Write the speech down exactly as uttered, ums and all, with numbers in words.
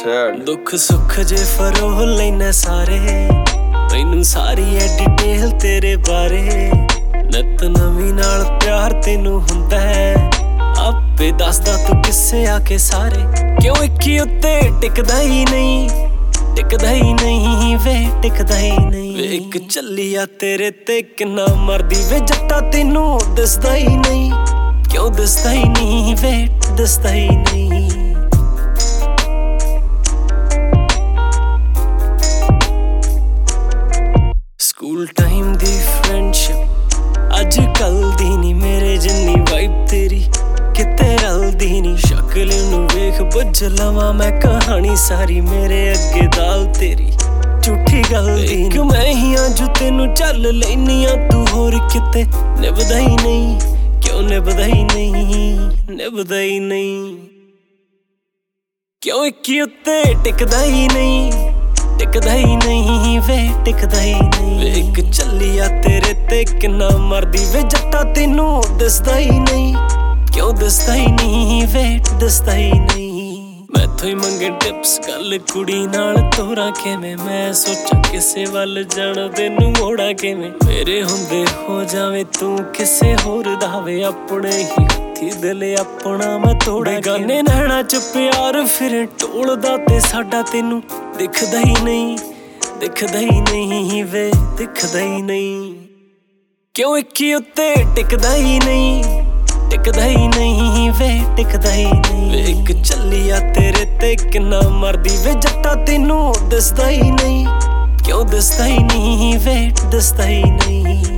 sad दुख सुख जे pharaoh लैना सारे मैनू सारी है डिटेल तेरे बारे नित नवीं नाल प्यार तेनू हुंदा है आपे दसदा तू किस्से आके सारे क्यों इक्की उत्ते टिकदा ही नहीं टिकदा ही नहीं वे टिकदा ही नहीं वे एक चलिया तेरे ते किन्ना मरदी वे जट्टा तेनू दसदा ही नहीं क्यों दसदा ही नहीं वे दसदा ही नहीं स्कूल टाइम दी फ्रेंडशिप अज कल दी नी मेरे जिन्नी वाइब तेरी किते रलदी नी शक्ल नू वेख बुझ लवां मैं कहानी सारी मेरे अगे दाल तेरी झूठी गल दी नी मैं ही आ जो तेनू चल लैनी आ तू होर किते निभदा ही नहीं क्यों निभदा ही नहीं निभदा ही नहीं क्यों इक्की उत्ते टिकदा ही नहीं टिकदा ही नहीं वे टिकदा ही नहीं वे एक चलिया तेरे ते किन्ना मरदी वे जट्टा तेनू दसदा ही नहीं क्यों दसदा ही नहीं वे दसदा ही नहीं मैथों ही मंगे टिप्स गल कुड़ी नाल तोरा किवें मैं सोचा किसे वल जाना तेनू मोड़ा किवें मेरे हुंदे हो जावे तू किसे होर दावे अपने ही हत्थी दिल अपना मैं तोड़ा गाने नैना च प्यार फिर टोलदा ते साडा तेनू दिखदा ही नहीं दिखदा ही नहीं वे दिखदा ही नहीं क्यों इक्की उत्ते टिकदा ही नहीं टिकदा ही नहीं वे टिकदा ही नहीं वे एक चलिया तेरे ते किन्ना मरदी वे जट्टा तेनू दसदा ही नहीं क्यों दसदा ही नहीं वे दसदा ही नहीं।